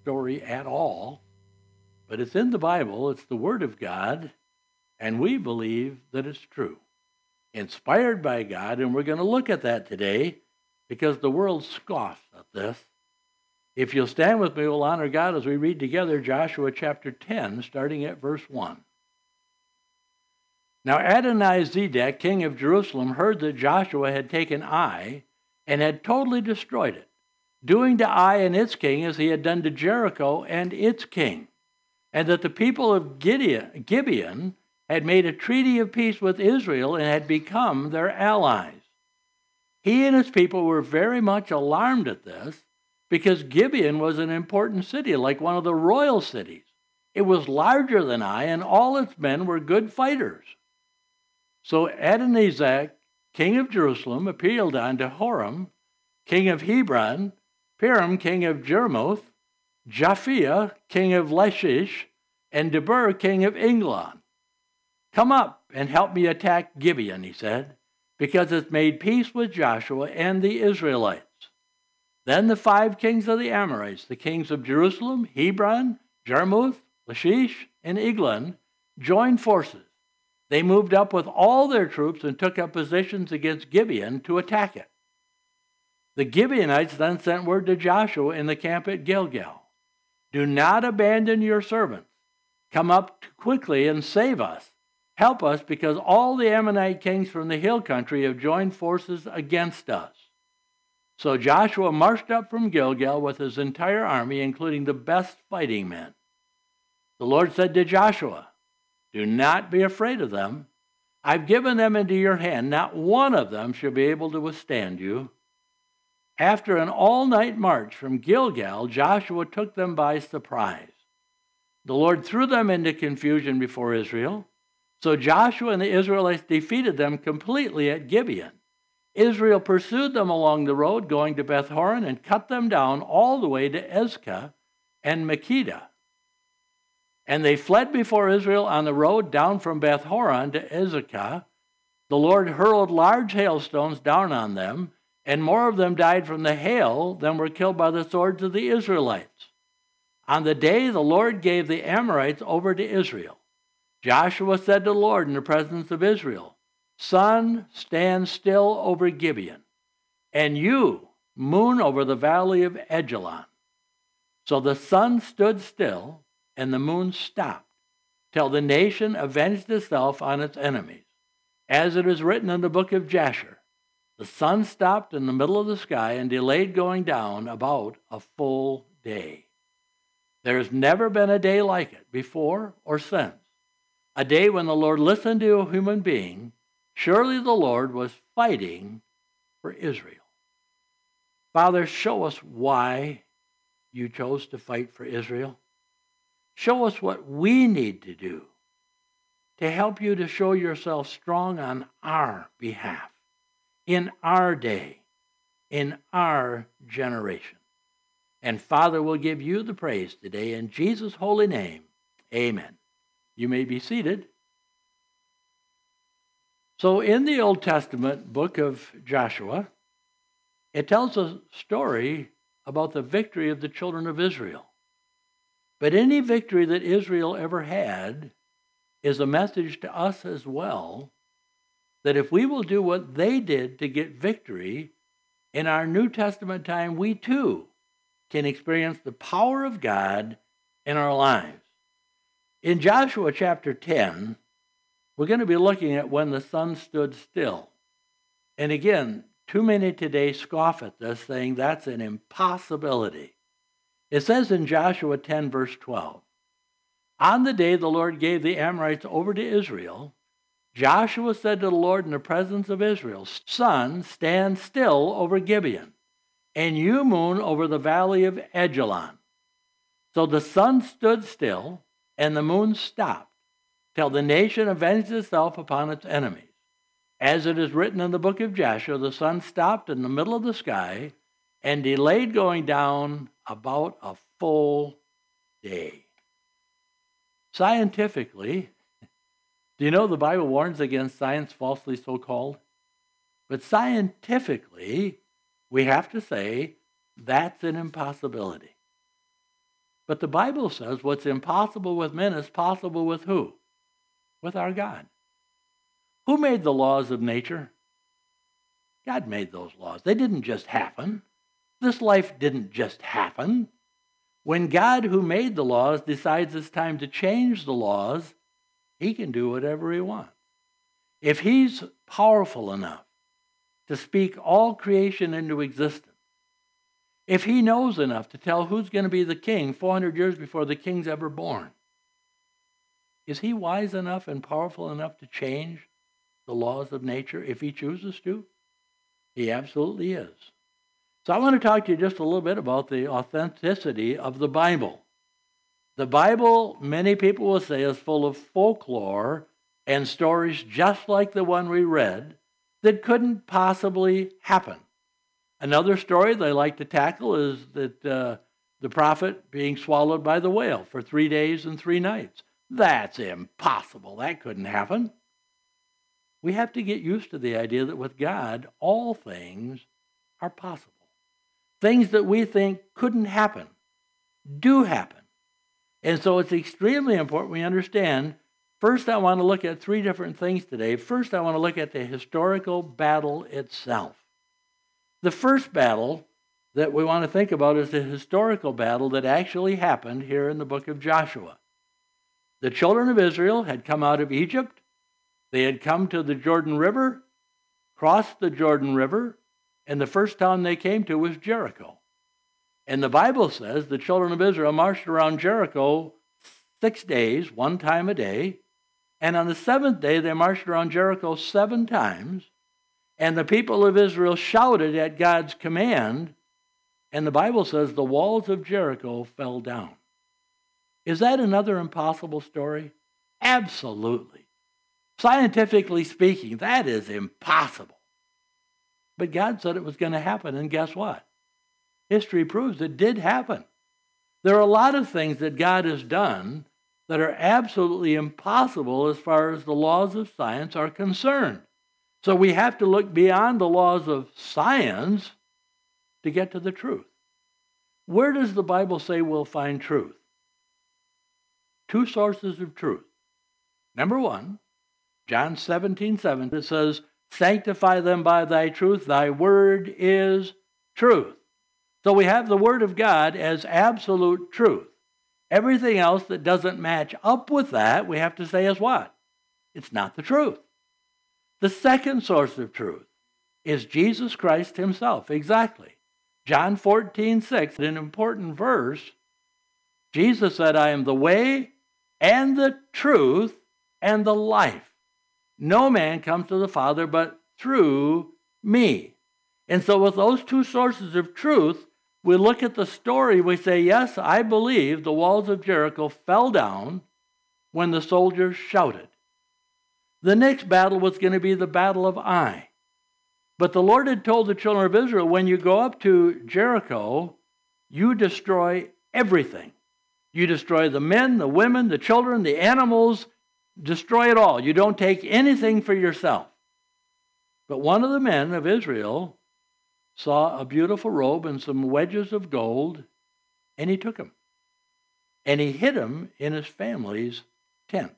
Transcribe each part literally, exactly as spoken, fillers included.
story at all, but it's in the Bible, it's the Word of God, and we believe that it's true. Inspired by God, and we're going to look at that today because the world scoffs at this. If you'll stand with me, we'll honor God as we read together Joshua chapter ten, starting at verse one. Now Adonizedek, king of Jerusalem, heard that Joshua had taken Ai and had totally destroyed it, doing to Ai and its king as he had done to Jericho and its king, and that the people of Gideon, Gibeon had made a treaty of peace with Israel and had become their allies. He and his people were very much alarmed at this because Gibeon was an important city, like one of the royal cities. It was larger than Ai, and all its men were good fighters. So Adonizedek, king of Jerusalem, appealed unto Horam, king of Hebron, Piram, king of Jarmuth, Japhia, king of Lachish, and Debir, king of Eglon. Come up and help me attack Gibeon, he said, because it's made peace with Joshua and the Israelites. Then the five kings of the Amorites, the kings of Jerusalem, Hebron, Jarmuth, Lachish, and Eglon, joined forces. They moved up with all their troops and took up positions against Gibeon to attack it. The Gibeonites then sent word to Joshua in the camp at Gilgal, do not abandon your servants. Come up quickly and save us. Help us, because all the Ammonite kings from the hill country have joined forces against us. So Joshua marched up from Gilgal with his entire army, including the best fighting men. The Lord said to Joshua, do not be afraid of them. I've given them into your hand. Not one of them shall be able to withstand you. After an all-night march from Gilgal, Joshua took them by surprise. The Lord threw them into confusion before Israel. So Joshua and the Israelites defeated them completely at Gibeon. Israel pursued them along the road, going to Beth-horon, and cut them down all the way to Ezekah and Makkedah. And they fled before Israel on the road down from Beth-horon to Ezekah. The Lord hurled large hailstones down on them, and more of them died from the hail than were killed by the swords of the Israelites. On the day the Lord gave the Amorites over to Israel, Joshua said to the Lord in the presence of Israel, sun, stand still over Gibeon, and you, moon, over the valley of Ajalon. So the sun stood still, and the moon stopped, till the nation avenged itself on its enemies. As it is written in the book of Jasher, the sun stopped in the middle of the sky and delayed going down about a full day. There has never been a day like it, before or since. A day when the Lord listened to a human being. Surely the Lord was fighting for Israel. Father, show us why you chose to fight for Israel. Show us what we need to do to help you to show yourself strong on our behalf, in our day, in our generation. And Father, we'll give you the praise today in Jesus' holy name. Amen. You may be seated. So in the Old Testament book of Joshua, it tells a story about the victory of the children of Israel. But any victory that Israel ever had is a message to us as well, that if we will do what they did to get victory, in our New Testament time, we too can experience the power of God in our lives. In Joshua chapter ten, we're going to be looking at when the sun stood still. And again, too many today scoff at this, saying that's an impossibility. It says in Joshua ten, verse twelve, on the day the Lord gave the Amorites over to Israel, Joshua said to the Lord in the presence of Israel, sun, stand still over Gibeon, and you, moon, over the valley of Ajalon. So the sun stood still, and the moon stopped, till the nation avenged itself upon its enemies. As it is written in the book of Joshua, the sun stopped in the middle of the sky and delayed going down about a full day. Scientifically, do you know the Bible warns against science falsely so-called? But scientifically, we have to say that's an impossibility. But the Bible says what's impossible with men is possible with who? With our God. Who made the laws of nature? God made those laws. They didn't just happen. This life didn't just happen. When God, who made the laws, decides it's time to change the laws, he can do whatever he wants. If he's powerful enough to speak all creation into existence, if he knows enough to tell who's going to be the king four hundred years before the king's ever born, is he wise enough and powerful enough to change the laws of nature if he chooses to? He absolutely is. So I want to talk to you just a little bit about the authenticity of the Bible. The Bible, many people will say, is full of folklore and stories just like the one we read that couldn't possibly happen. Another story they like to tackle is that uh, the prophet being swallowed by the whale for three days and three nights. That's impossible. That couldn't happen. We have to get used to the idea that with God, all things are possible. Things that we think couldn't happen do happen. And so it's extremely important we understand. First, I want to look at three different things today. First, I want to look at the historical battle itself. The first battle that we want to think about is the historical battle that actually happened here in the book of Joshua. The children of Israel had come out of Egypt. They had come to the Jordan River, crossed the Jordan River, and the first town they came to was Jericho. And the Bible says the children of Israel marched around Jericho six days, one time a day. And on the seventh day, they marched around Jericho seven times. And the people of Israel shouted at God's command. And the Bible says the walls of Jericho fell down. Is that another impossible story? Absolutely. Scientifically speaking, that is impossible. But God said it was going to happen, and guess what? History proves it did happen. There are a lot of things that God has done that are absolutely impossible as far as the laws of science are concerned. So we have to look beyond the laws of science to get to the truth. Where does the Bible say we'll find truth? Two sources of truth. Number one, John seventeen seven, it says, "Sanctify them by thy truth, thy word is truth." So we have the word of God as absolute truth. Everything else that doesn't match up with that, we have to say is what? It's not the truth. The second source of truth is Jesus Christ himself. Exactly. John fourteen six, an important verse. Jesus said, "I am the way and the truth and the life. No man comes to the Father but through me." And so with those two sources of truth, we look at the story, we say, yes, I believe the walls of Jericho fell down when the soldiers shouted. The next battle was going to be the battle of Ai. But the Lord had told the children of Israel, when you go up to Jericho, you destroy everything. You destroy the men, the women, the children, the animals, destroy it all. You don't take anything for yourself. But one of the men of Israel saw a beautiful robe and some wedges of gold, and he took them. And he hid them in his family's tent.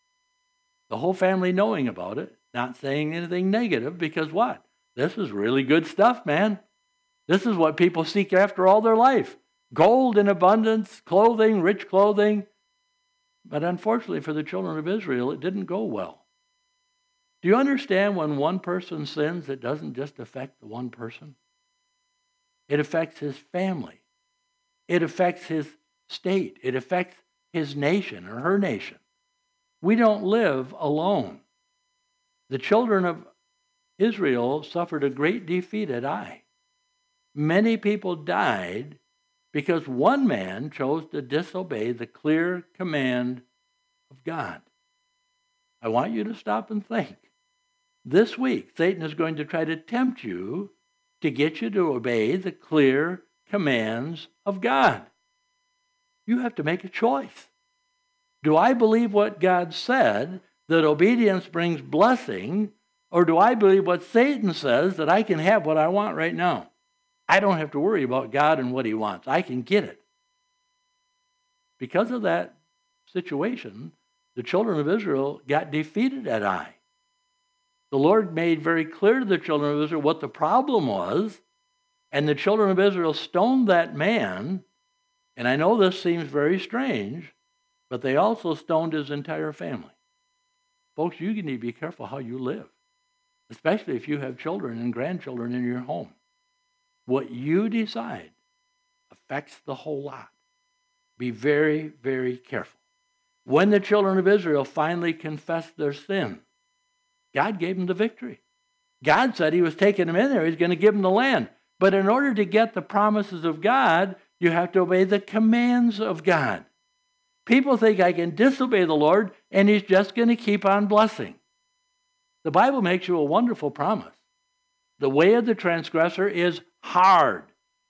The whole family knowing about it, not saying anything negative, because what? This is really good stuff, man. This is what people seek after all their life. Gold in abundance, clothing, rich clothing. But unfortunately for the children of Israel, it didn't go well. Do you understand when one person sins, it doesn't just affect the one person? It affects his family. It affects his state. It affects his nation or her nation. We don't live alone. The children of Israel suffered a great defeat at Ai. Many people died because one man chose to disobey the clear command of God. I want you to stop and think. This week, Satan is going to try to tempt you to get you to obey the clear commands of God. You have to make a choice. Do I believe what God said, that obedience brings blessing, or do I believe what Satan says, that I can have what I want right now? I don't have to worry about God and what he wants. I can get it. because of that situation, the children of Israel got defeated at Ai. The Lord made very clear to the children of Israel what the problem was, and the children of Israel stoned that man. And I know this seems very strange, but they also stoned his entire family. Folks, you need to be careful how you live, especially if you have children and grandchildren in your home. What you decide affects the whole lot. Be very, very careful. When the children of Israel finally confessed their sin, God gave them the victory. God said he was taking them in there. He's going to give them the land. But in order to get the promises of God, you have to obey the commands of God. People think I can disobey the Lord and he's just going to keep on blessing. The Bible makes you a wonderful promise. The way of the transgressor is hard.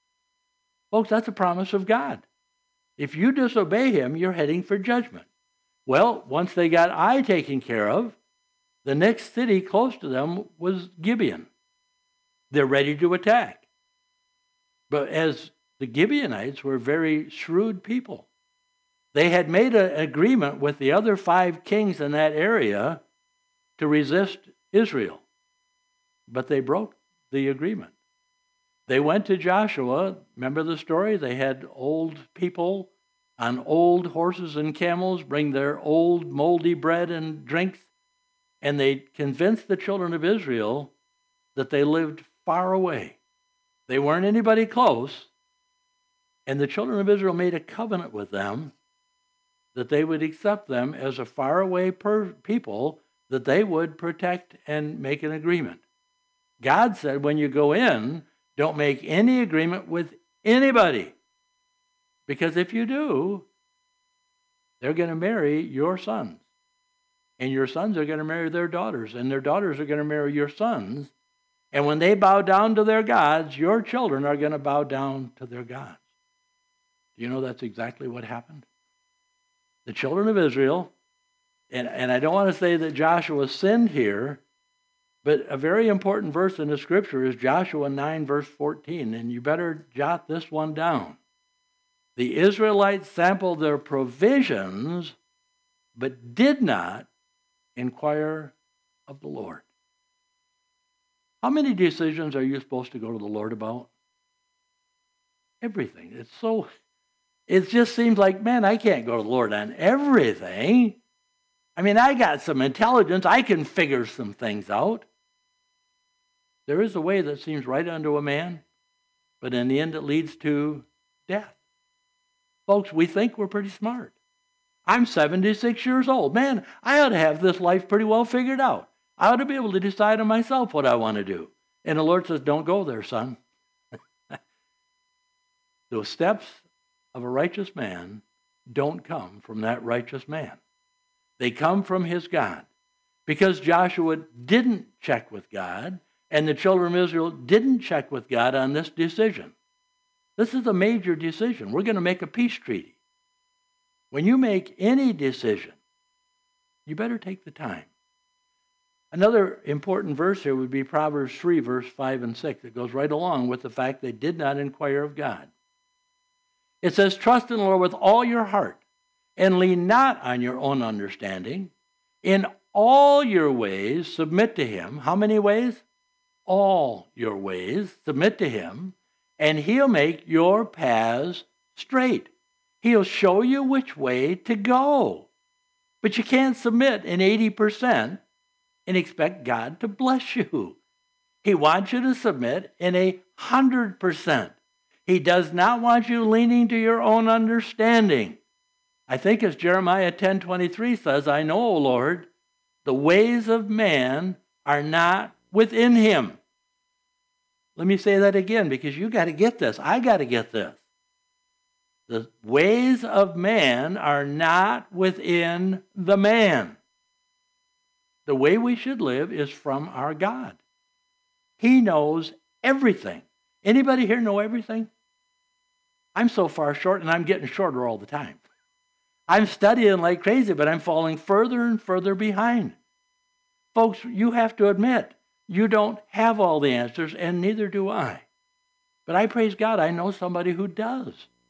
Folks, that's a promise of God. If you disobey him, you're heading for judgment. Well, once they got Ai taken care of, the next city close to them was Gibeon. They're ready to attack. But as the Gibeonites were very shrewd people, they had made an agreement with the other five kings in that area to resist Israel. But they broke the agreement. They went to Joshua. Remember the story? They had old people on old horses and camels bring their old moldy bread and drinks. And they convinced the children of Israel that they lived far away. They weren't anybody close. And the children of Israel made a covenant with them that they would accept them as a faraway per- people, that they would protect and make an agreement. God said, when you go in, don't make any agreement with anybody. Because if you do, they're going to marry your sons. And your sons are going to marry their daughters. And their daughters are going to marry your sons. And when they bow down to their gods, your children are going to bow down to their gods. Do you know that's exactly what happened? The children of Israel, and, and I don't want to say that Joshua sinned here, but a very important verse in the scripture is Joshua nine, verse fourteen, and you better jot this one down. The Israelites sampled their provisions, but did not inquire of the Lord. How many decisions are you supposed to go to the Lord about? Everything. It's so, it just seems like, man, I can't go to the Lord on everything. I mean, I got some intelligence. I can figure some things out. There is a way that seems right unto a man, but in the end it leads to death. Folks, we think we're pretty smart. I'm seventy-six years old. Man, I ought to have this life pretty well figured out. I ought to be able to decide on myself what I want to do. And the Lord says, don't go there, son. The steps of a righteous man don't come from that righteous man. They come from his God. Because Joshua didn't check with God, and the children of Israel didn't check with God on this decision. This is a major decision. We're going to make a peace treaty. When you make any decision, you better take the time. Another important verse here would be Proverbs three, verse five and six. It goes right along with the fact they did not inquire of God. It says, trust in the Lord with all your heart, and lean not on your own understanding. In all your ways, submit to him. How many ways? All your ways, submit to him, and he'll make your paths straight. He'll show you which way to go. But you can't submit in eighty percent and expect God to bless you. He wants you to submit in a one hundred percent. He does not want you leaning to your own understanding. I think as Jeremiah ten twenty-three says, I know, O Lord, the ways of man are not within him. Let me say that again, because you got to get this. I got to get this. The ways of man are not within the man. The way we should live is from our God. He knows everything. Anybody here know everything? I'm so far short, and I'm getting shorter all the time. I'm studying like crazy, but I'm falling further and further behind. Folks, you have to admit, you don't have all the answers, and neither do I. But I praise God, I know somebody who does.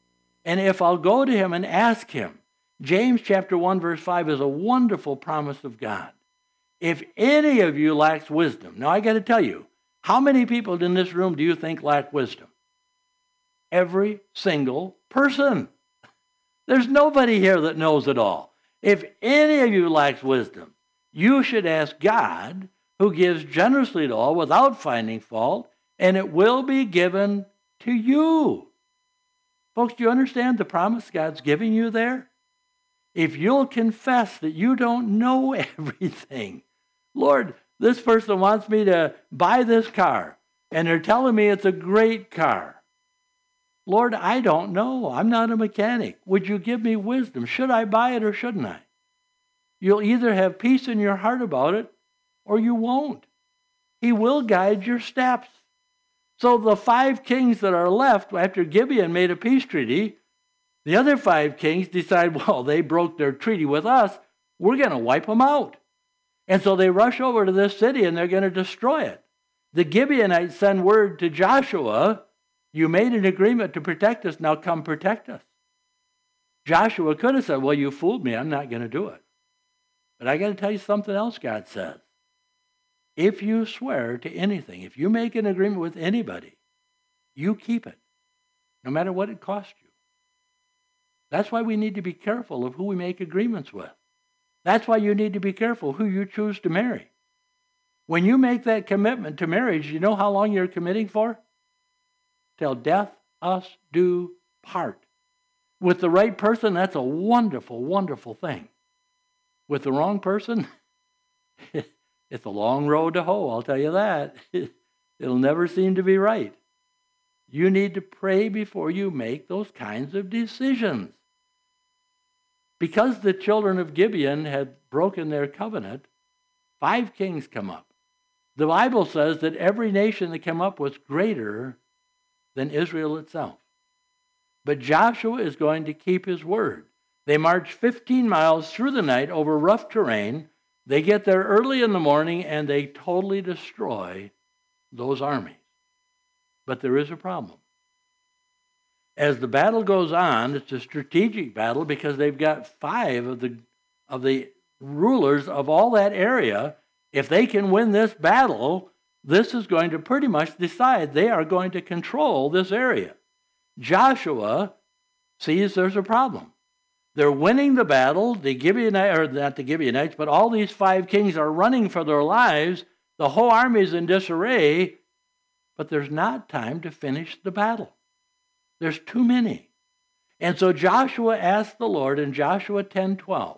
And if I'll go to him and ask him, James chapter one, verse five is a wonderful promise of God. If any of you lacks wisdom, now I got to tell you, how many people in this room do you think lack wisdom? Every single person. There's nobody here that knows it all. If any of you lacks wisdom, you should ask God, who gives generously to all without finding fault, and it will be given to you. Folks, do you understand the promise God's giving you there? If you'll confess that you don't know everything, Lord, this person wants me to buy this car, and they're telling me it's a great car. Lord, I don't know. I'm not a mechanic. Would you give me wisdom? Should I buy it or shouldn't I? You'll either have peace in your heart about it or you won't. He will guide your steps. So the five kings that are left after Gibeon made a peace treaty, the other five kings decide, well, they broke their treaty with us. We're going to wipe them out. And so they rush over to this city and they're going to destroy it. The Gibeonites send word to Joshua, you made an agreement to protect us, now come protect us. Joshua could have said, well, you fooled me, I'm not going to do it. But I got to tell you something else God says. If you swear to anything, if you make an agreement with anybody, you keep it, no matter what it costs you. That's why we need to be careful of who we make agreements with. That's why you need to be careful who you choose to marry. When you make that commitment to marriage, you know how long you're committing for? Till death us do part. With the right person, that's a wonderful, wonderful thing. With the wrong person, it's a long road to hoe, I'll tell you that. It'll never seem to be right. You need to pray before you make those kinds of decisions. Because the children of Gibeon had broken their covenant, five kings come up. The Bible says that every nation that came up was greater than Israel itself. But Joshua is going to keep his word. They march fifteen miles through the night over rough terrain. They get there early in the morning and they totally destroy those armies. But there is a problem. As the battle goes on, it's a strategic battle because they've got five of the, of the rulers of all that area. If they can win this battle, this is going to pretty much decide they are going to control this area. Joshua sees there's a problem. They're winning the battle. The Gibeonites, or not the Gibeonites, but all these five kings are running for their lives. The whole army is in disarray, but there's not time to finish the battle. There's too many. And so Joshua asked the Lord in Joshua ten twelve,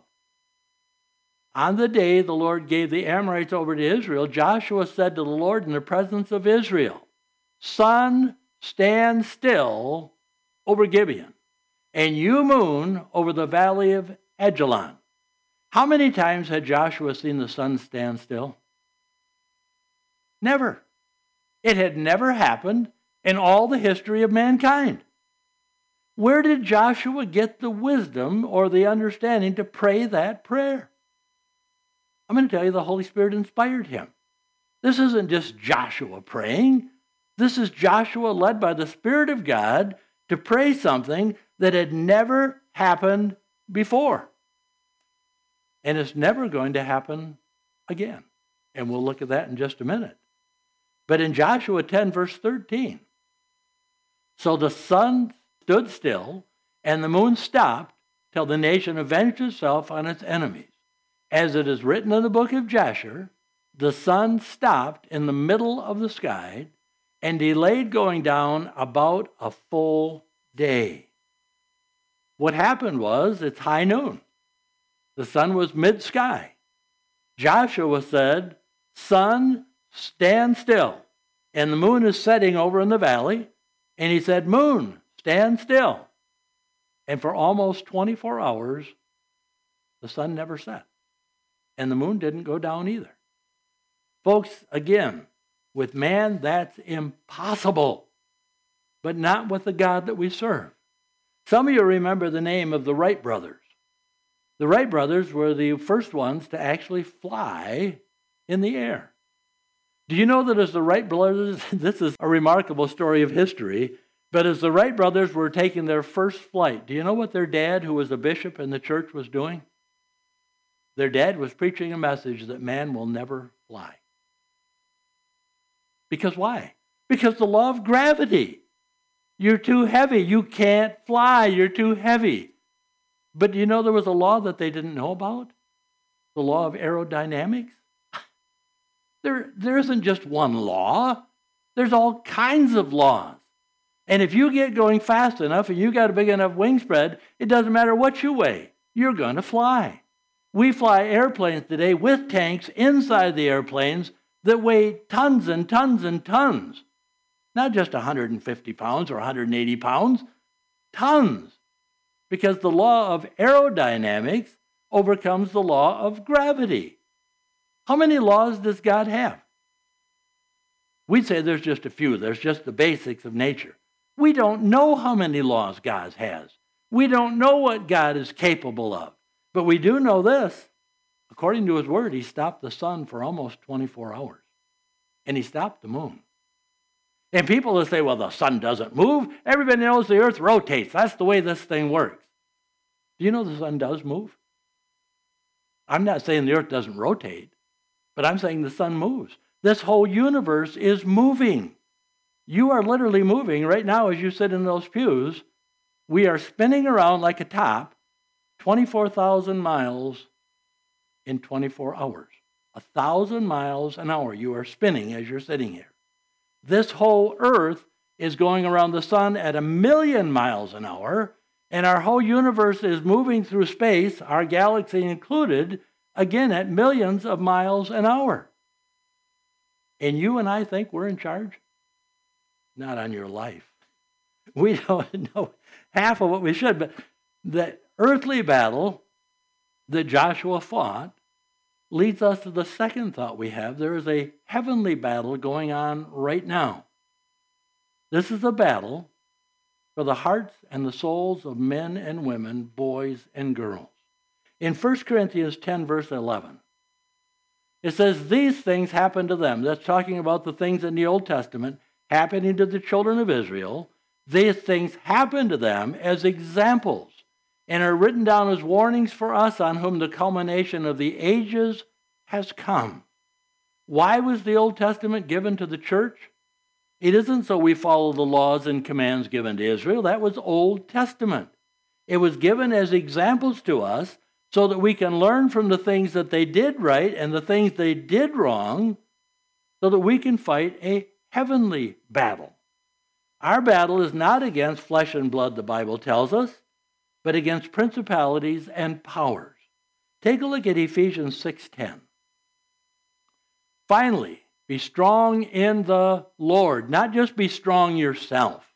on the day the Lord gave the Amorites over to Israel, Joshua said to the Lord in the presence of Israel, sun, stand still over Gibeon, and you, moon, over the valley of Ajalon. How many times had Joshua seen the sun stand still? Never. It had never happened in all the history of mankind. Where did Joshua get the wisdom or the understanding to pray that prayer? I'm going to tell you the Holy Spirit inspired him. This isn't just Joshua praying. This is Joshua led by the Spirit of God to pray something that had never happened before. And it's never going to happen again. And we'll look at that in just a minute. But in Joshua ten, verse thirteen, so the sun stood still and the moon stopped till the nation avenged itself on its enemies. As it is written in the book of Jasher, the sun stopped in the middle of the sky and delayed going down about a full day. What happened was, it's high noon. The sun was mid-sky. Joshua said, sun, stand still. And the moon is setting over in the valley. And he said, moon, stand still. And for almost twenty-four hours, the sun never set. And the moon didn't go down either. Folks, again, with man, that's impossible. But not with the God that we serve. Some of you remember the name of the Wright brothers. The Wright brothers were the first ones to actually fly in the air. Do you know that as the Wright brothers, this is a remarkable story of history, But as the Wright brothers were taking their first flight, do you know what their dad, who was a bishop in the church, was doing? Their dad was preaching a message that man will never fly. Because why? Because the law of gravity. You're too heavy. You can't fly. You're too heavy. But do you know there was a law that they didn't know about? The law of aerodynamics? There, there isn't just one law. There's all kinds of laws. And if you get going fast enough and you got a big enough wing spread, it doesn't matter what you weigh. You're going to fly. We fly airplanes today with tanks inside the airplanes that weigh tons and tons and tons. Not just one hundred fifty pounds or one hundred eighty pounds, tons. Because the law of aerodynamics overcomes the law of gravity. How many laws does God have? We'd say there's just a few. There's just the basics of nature. We don't know how many laws God has. We don't know what God is capable of. But we do know this. According to his word, he stopped the sun for almost twenty-four hours. And he stopped the moon. And people will say, well, the sun doesn't move. Everybody knows the earth rotates. That's the way this thing works. Do you know the sun does move? I'm not saying the earth doesn't rotate, but I'm saying the sun moves. This whole universe is moving. You are literally moving right now as you sit in those pews. We are spinning around like a top twenty-four thousand miles in twenty-four hours. A thousand miles an hour you are spinning as you're sitting here. This whole earth is going around the sun at a million miles an hour, and our whole universe is moving through space, our galaxy included, again at millions of miles an hour. And you and I think we're in charge? Not on your life. We don't know half of what we should, but the earthly battle that Joshua fought leads us to the second thought we have. There is a heavenly battle going on right now. This is a battle for the hearts and the souls of men and women, boys and girls. In First Corinthians ten, verse eleven, it says, these things happened to them. That's talking about the things in the Old Testament happening to the children of Israel. These things happened to them as examples and are written down as warnings for us on whom the culmination of the ages has come. Why was the Old Testament given to the church? It isn't so we follow the laws and commands given to Israel. That was Old Testament. It was given as examples to us so that we can learn from the things that they did right and the things they did wrong so that we can fight a heavenly battle. Our battle is not against flesh and blood, the Bible tells us, but against principalities and powers. Take a look at Ephesians six ten. Finally, be strong in the Lord, not just be strong yourself.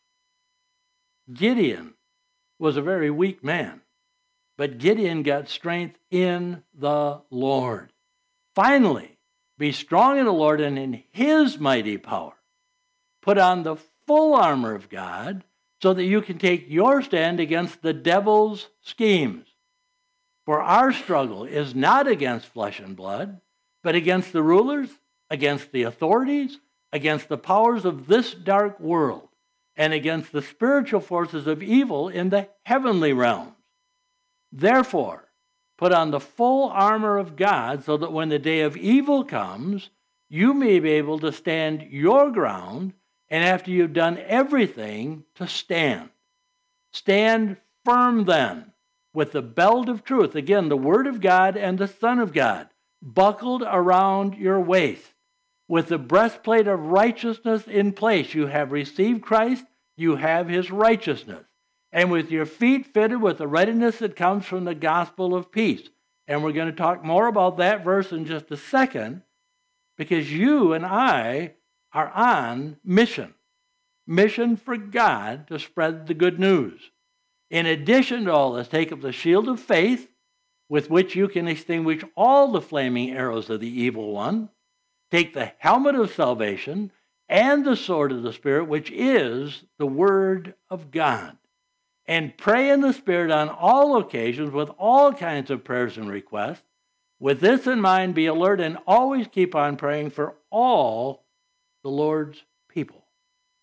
Gideon was a very weak man, but Gideon got strength in the Lord. Finally, be strong in the Lord and in his mighty power. Put on the full armor of God so that you can take your stand against the devil's schemes. For our struggle is not against flesh and blood, but against the rulers, against the authorities, against the powers of this dark world, and against the spiritual forces of evil in the heavenly realms. Therefore, put on the full armor of God so that when the day of evil comes, you may be able to stand your ground, and after you've done everything, to stand. Stand firm then, with the belt of truth, again, the Word of God and the Son of God, buckled around your waist. With the breastplate of righteousness in place, you have received Christ, you have his righteousness. And with your feet fitted with the readiness that comes from the gospel of peace. And we're going to talk more about that verse in just a second, because you and I are on mission. Mission for God to spread the good news. In addition to all this, take up the shield of faith, with which you can extinguish all the flaming arrows of the evil one. Take the helmet of salvation and the sword of the Spirit, which is the Word of God. And pray in the Spirit on all occasions with all kinds of prayers and requests. With this in mind, be alert and always keep on praying for all the Lord's people.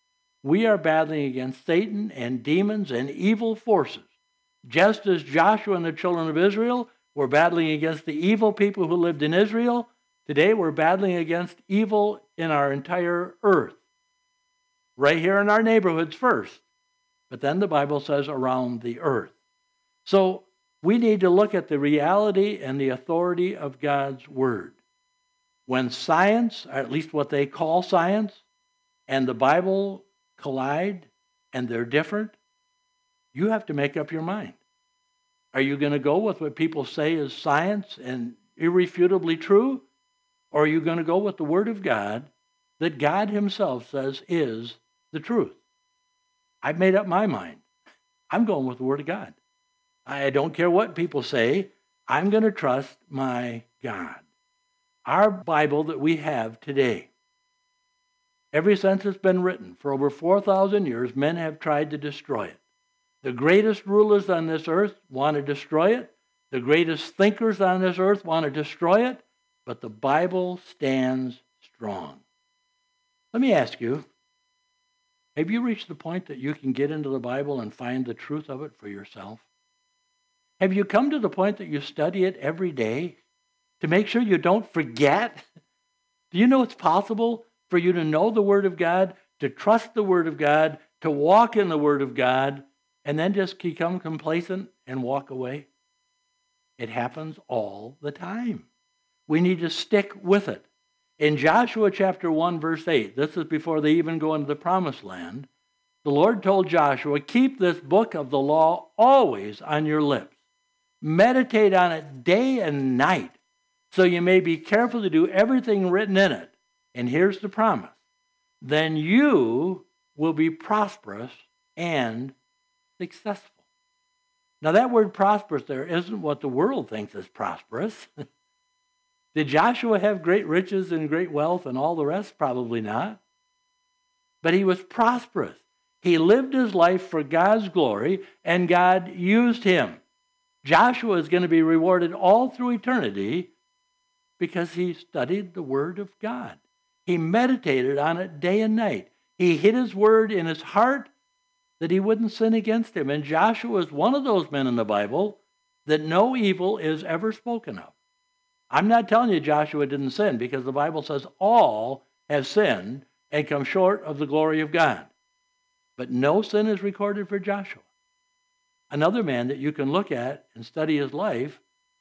We are battling against Satan and demons and evil forces. Just as Joshua and the children of Israel were battling against the evil people who lived in Israel, today we're battling against evil in our entire earth. Right here in our neighborhoods first, but then the Bible says around the earth. So we need to look at the reality and the authority of God's word. When science, or at least what they call science, and the Bible collide and they're different, you have to make up your mind. Are you going to go with what people say is science and irrefutably true? Or are you going to go with the Word of God that God himself says is the truth? I've made up my mind. I'm going with the Word of God. I don't care what people say. I'm going to trust my God. Our Bible that we have today, ever since it's been written, for over four thousand years, men have tried to destroy it. The greatest rulers on this earth want to destroy it. The greatest thinkers on this earth want to destroy it. But the Bible stands strong. Let me ask you, have you reached the point that you can get into the Bible and find the truth of it for yourself? Have you come to the point that you study it every day to make sure you don't forget? Do you know it's possible for you to know the Word of God, to trust the Word of God, to walk in the Word of God, and then just become complacent and walk away? It happens all the time. We need to stick with it. In Joshua chapter one, verse eight, this is before they even go into the promised land, the Lord told Joshua, keep this book of the law always on your lips. Meditate on it day and night, so you may be careful to do everything written in it. And here's the promise. Then you will be prosperous and successful. Now that word prosperous there isn't what the world thinks is prosperous. Did Joshua have great riches and great wealth and all the rest? Probably not. But he was prosperous. He lived his life for God's glory, and God used him. Joshua is going to be rewarded all through eternity because he studied the Word of God. He meditated on it day and night. He hid his word in his heart that he wouldn't sin against him. And Joshua is one of those men in the Bible that no evil is ever spoken of. I'm not telling you Joshua didn't sin, because the Bible says all have sinned and come short of the glory of God. But no sin is recorded for Joshua. Another man that you can look at and study his life,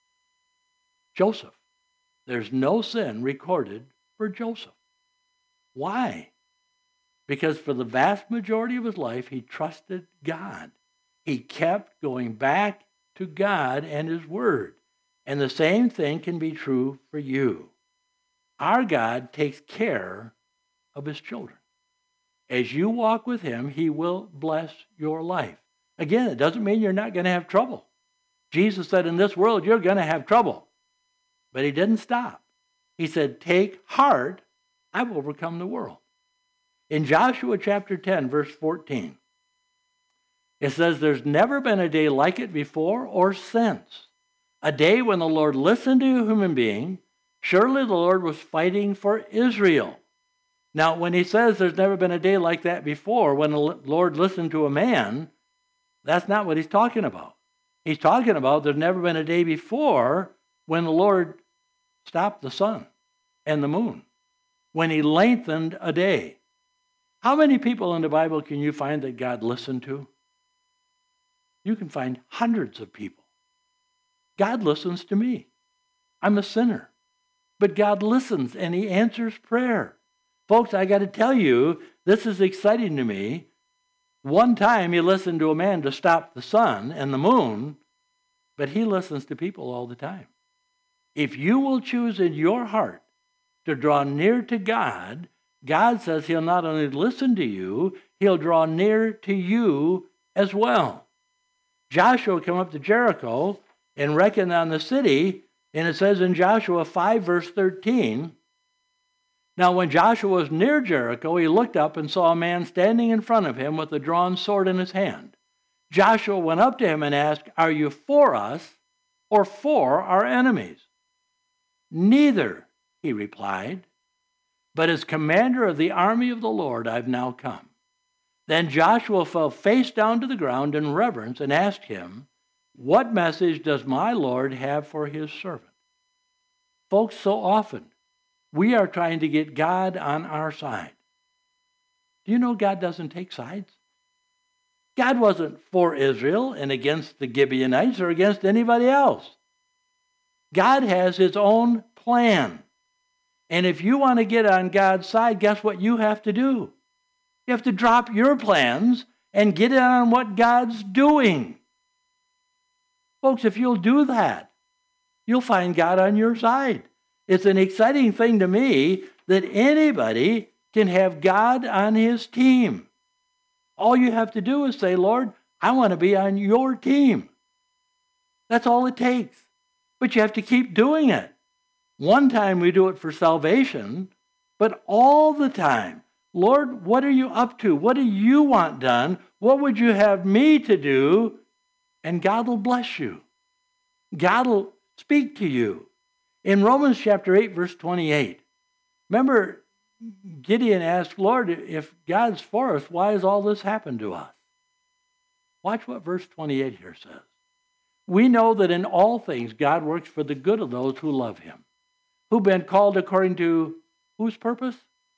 Joseph. There's no sin recorded for Joseph. Why? Because for the vast majority of his life, he trusted God. He kept going back to God and his word. And the same thing can be true for you. Our God takes care of his children. As you walk with him, he will bless your life. Again, it doesn't mean you're not going to have trouble. Jesus said, in this world, you're going to have trouble. But he didn't stop. He said, take heart, I've overcome the world. In Joshua chapter ten, verse fourteen, it says, there's never been a day like it before or since. A day when the Lord listened to a human being. Surely the Lord was fighting for Israel. Now, when he says there's never been a day like that before, when the Lord listened to a man, that's not what he's talking about. He's talking about there's never been a day before when the Lord stopped the sun and the moon, when he lengthened a day. How many people in the Bible can you find that God listened to? You can find hundreds of people. God listens to me. I'm a sinner. But God listens and he answers prayer. Folks, I got to tell you, this is exciting to me. One time he listened to a man to stop the sun and the moon, but he listens to people all the time. If you will choose in your heart to draw near to God, God says he'll not only listen to you, he'll draw near to you as well. Joshua came up to Jericho and reckoned on the city, and it says in Joshua five, verse thirteen, now when Joshua was near Jericho, he looked up and saw a man standing in front of him with a drawn sword in his hand. Joshua went up to him and asked, are you for us or for our enemies? Neither, he replied, but as commander of the army of the Lord I've now come. Then Joshua fell face down to the ground in reverence and asked him, "What message does my Lord have for his servant?" Folks, so often we are trying to get God on our side. Do you know God doesn't take sides? God wasn't for Israel and against the Gibeonites or against anybody else. God has his own plan. And if you want to get on God's side, guess what you have to do? You have to drop your plans and get in on what God's doing. Folks, if you'll do that, you'll find God on your side. It's an exciting thing to me that anybody can have God on his team. All you have to do is say, "Lord, I want to be on your team." That's all it takes. But you have to keep doing it. One time we do it for salvation, but all the time. "Lord, what are you up to? What do you want done? What would you have me to do?" And God will bless you. God will speak to you. In Romans chapter eight, verse twenty-eight, remember Gideon asked, "Lord, if God's for us, why has all this happened to us?" Watch what verse twenty-eight here says. "We know that in all things God works for the good of those who love him, who've been called according to" whose purpose?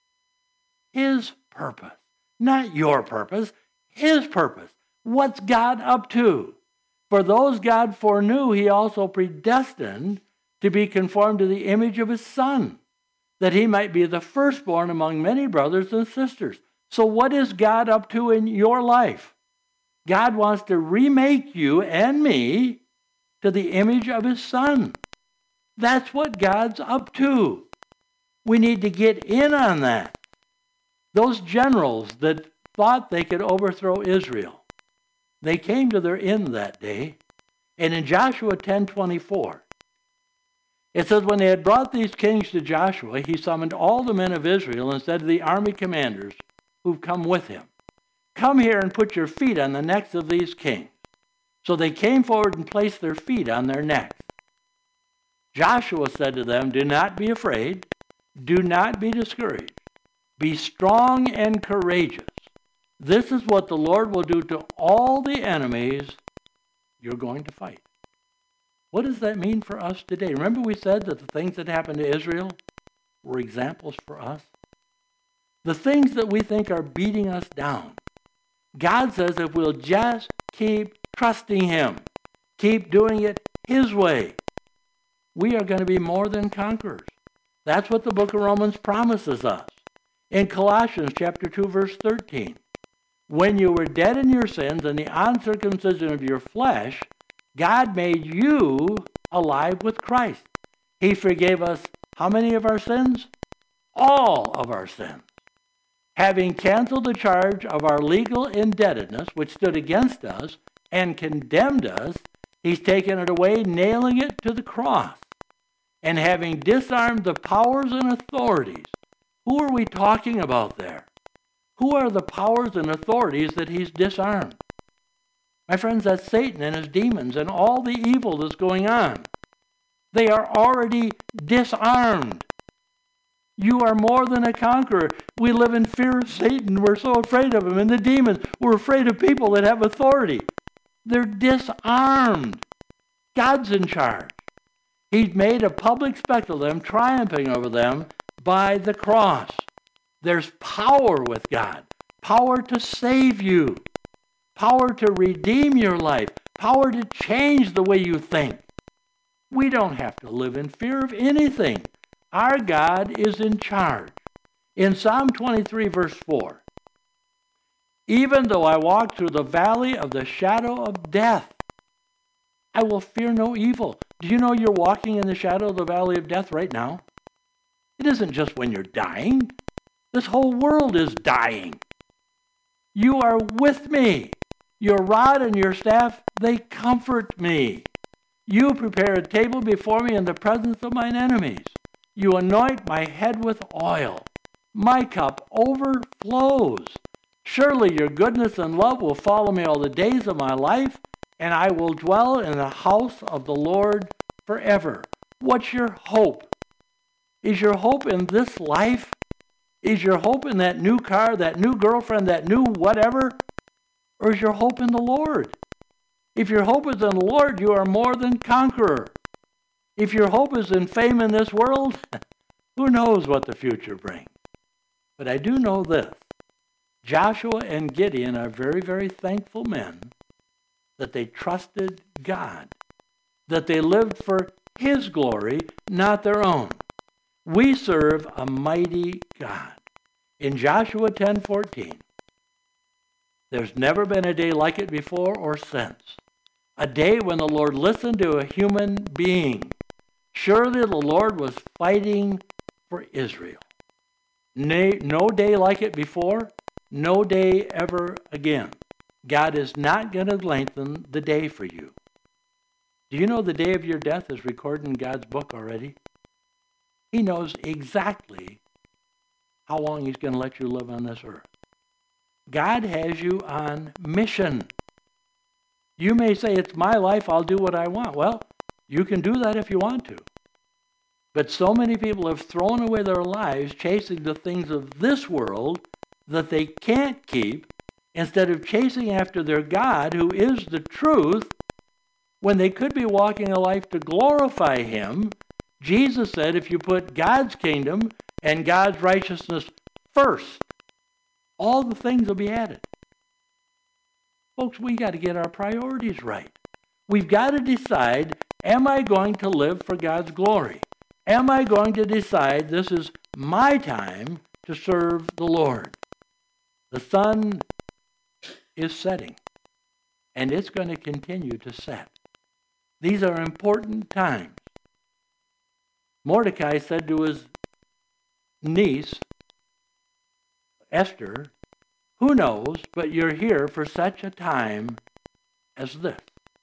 His purpose. Not your purpose, his purpose. What's God up to? "For those God foreknew, he also predestined to be conformed to the image of his Son, that he might be the firstborn among many brothers and sisters." So what is God up to in your life? God wants to remake you and me to the image of his Son. That's what God's up to. We need to get in on that. Those generals that thought they could overthrow Israel, they came to their end that day. And in Joshua ten twenty-four, it says, "When they had brought these kings to Joshua, he summoned all the men of Israel and said to the army commanders who've come with him, 'Come here and put your feet on the necks of these kings.' So they came forward and placed their feet on their necks. Joshua said to them, 'Do not be afraid. Do not be discouraged. Be strong and courageous. This is what the Lord will do to all the enemies you're going to fight.'" What does that mean for us today? Remember we said that the things that happened to Israel were examples for us? The things that we think are beating us down, God says if we'll just keep trusting him, keep doing it his way, we are going to be more than conquerors. That's what the book of Romans promises us. In Colossians chapter two, verse thirteen, "When you were dead in your sins and the uncircumcision of your flesh, God made you alive with Christ. He forgave us how many of our sins? All of our sins. Having canceled the charge of our legal indebtedness, which stood against us and condemned us, he's taken it away, nailing it to the cross. And having disarmed the powers and authorities." Who are we talking about there? Who are the powers and authorities that he's disarmed? My friends, that's Satan and his demons and all the evil that's going on. They are already disarmed. You are more than a conqueror. We live in fear of Satan. We're so afraid of him. And the demons, we're afraid of people that have authority. They're disarmed. God's in charge. He's made a public spectacle of them, triumphing over them by the cross. There's power with God. Power to save you. Power to redeem your life. Power to change the way you think. We don't have to live in fear of anything. Our God is in charge. In Psalm twenty-three, verse four, "Even though I walk through the valley of the shadow of death, I will fear no evil." Do you know you're walking in the shadow of the valley of death right now? It isn't just when you're dying. This whole world is dying. You are with me. Your rod and your staff, they comfort me. You prepare a table before me in the presence of mine enemies. You anoint my head with oil. My cup overflows. Surely your goodness and love will follow me all the days of my life, and I will dwell in the house of the Lord forever. What's your hope? Is your hope in this life? Is your hope in that new car, that new girlfriend, that new whatever? Or is your hope in the Lord? If your hope is in the Lord, you are more than conqueror. If your hope is in fame in this world, who knows what the future brings? But I do know this. Joshua and Gideon are very, very thankful men that they trusted God, that they lived for His glory, not their own. We serve a mighty God. In Joshua ten fourteen, there's never been a day like it before or since. A day when the Lord listened to a human being. Surely the Lord was fighting for Israel. Nay, no day like it before, no day ever again. God is not going to lengthen the day for you. Do you know the day of your death is recorded in God's book already? He knows exactly how long He's going to let you live on this earth. God has you on mission. You may say, it's my life, I'll do what I want. Well, you can do that if you want to. But so many people have thrown away their lives chasing the things of this world that they can't keep, instead of chasing after their God, who is the truth, when they could be walking a life to glorify Him. Jesus said, if you put God's kingdom and God's righteousness first, all the things will be added. Folks, we got to get our priorities right. We've got to decide, am I going to live for God's glory? Am I going to decide this is my time to serve the Lord? The sun is setting, and it's going to continue to set. These are important times. Mordecai said to his niece, Esther, who knows, but you're here for such a time as this.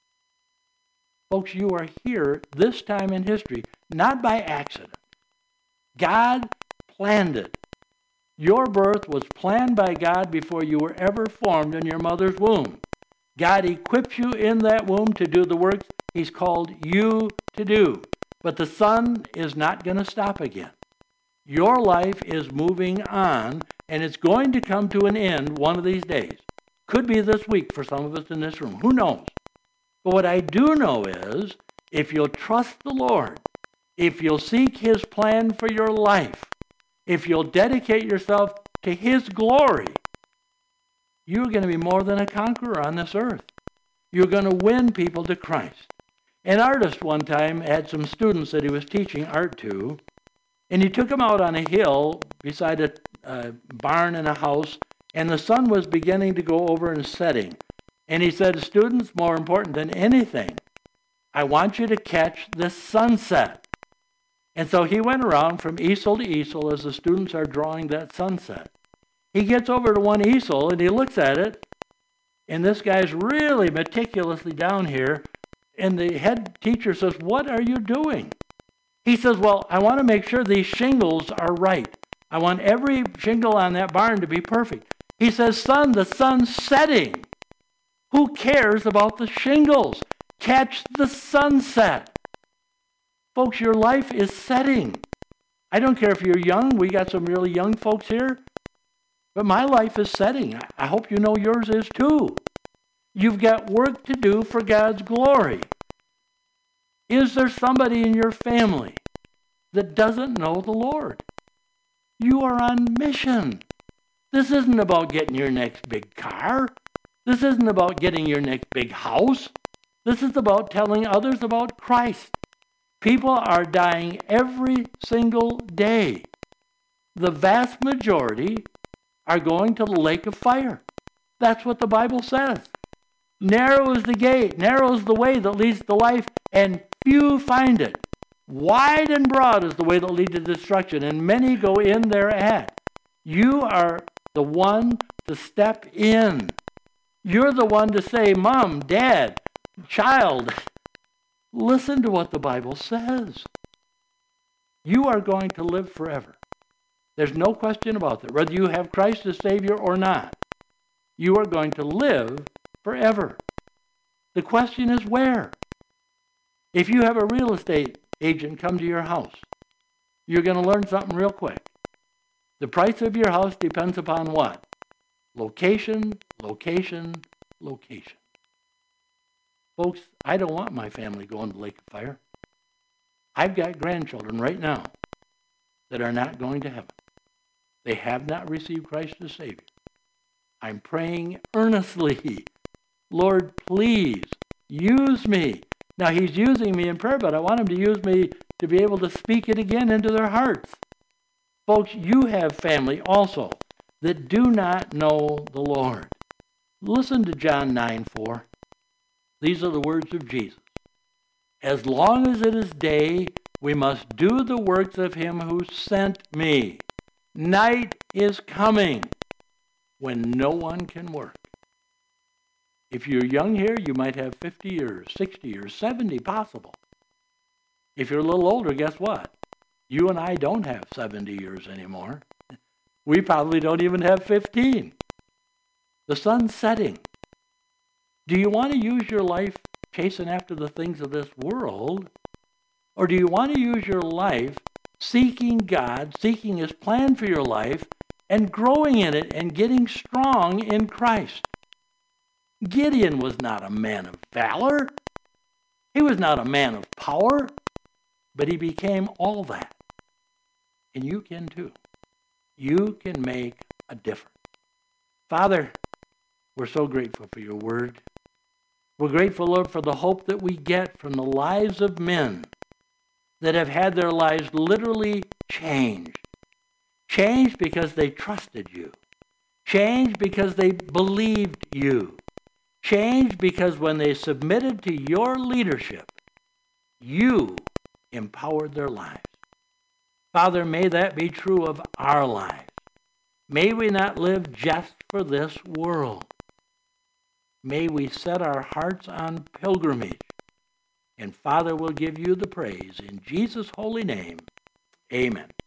Folks, you are here this time in history, not by accident. God planned it. Your birth was planned by God before you were ever formed in your mother's womb. God equipped you in that womb to do the works He's called you to do. But the sun is not going to stop again. Your life is moving on, and it's going to come to an end one of these days. Could be this week for some of us in this room. Who knows? But what I do know is, if you'll trust the Lord, if you'll seek His plan for your life, if you'll dedicate yourself to His glory, you're going to be more than a conqueror on this earth. You're going to win people to Christ. An artist one time had some students that he was teaching art to, and he took them out on a hill beside a, a barn and a house, and the sun was beginning to go over and setting. And he said, students, more important than anything, I want you to catch the sunset. And so he went around from easel to easel as the students are drawing that sunset. He gets over to one easel and he looks at it, and this guy's really meticulously down here, and the head teacher says, what are you doing? He says, well, I want to make sure these shingles are right. I want every shingle on that barn to be perfect. He says, son, the sun's setting. Who cares about the shingles? Catch the sunset. Folks, your life is setting. I don't care if you're young. We got some really young folks here. But my life is setting. I hope you know yours is too. You've got work to do for God's glory. Is there somebody in your family that doesn't know the Lord? You are on mission. This isn't about getting your next big car. This isn't about getting your next big house. This is about telling others about Christ. People are dying every single day. The vast majority are going to the lake of fire. That's what the Bible says. Narrow is the gate, narrow is the way that leads to life, and few find it. Wide and broad is the way that leads to destruction, and many go in thereat. You are the one to step in. You're the one to say, Mom, Dad, child, listen to what the Bible says. You are going to live forever. There's no question about that. Whether you have Christ as Savior or not, you are going to live forever. The question is where? If you have a real estate agent come to your house, you're going to learn something real quick. The price of your house depends upon what? Location, location, location. Folks, I don't want my family going to the lake of fire. I've got grandchildren right now that are not going to heaven. They have not received Christ as Savior. I'm praying earnestly, Lord, please use me. Now, he's using me in prayer, but I want him to use me to be able to speak it again into their hearts. Folks, you have family also that do not know the Lord. Listen to John nine four. These are the words of Jesus. As long as it is day, we must do the works of him who sent me. Night is coming when no one can work. If you're young here, you might have fifty or sixty or seventy possible. If you're a little older, guess what? You and I don't have seventy years anymore. We probably don't even have fifteen. The sun's setting. Do you want to use your life chasing after the things of this world? Or do you want to use your life seeking God, seeking his plan for your life, and growing in it and getting strong in Christ? Gideon was not a man of valor. He was not a man of power, but he became all that. And you can too. You can make a difference. Father, we're so grateful for your word. We're grateful, Lord, for the hope that we get from the lives of men that have had their lives literally changed. Changed because they trusted you. Changed because they believed you. Changed because when they submitted to your leadership, you empowered their lives. Father, may that be true of our lives. May we not live just for this world. May we set our hearts on pilgrimage. And Father, we'll give you the praise. In Jesus' holy name, amen.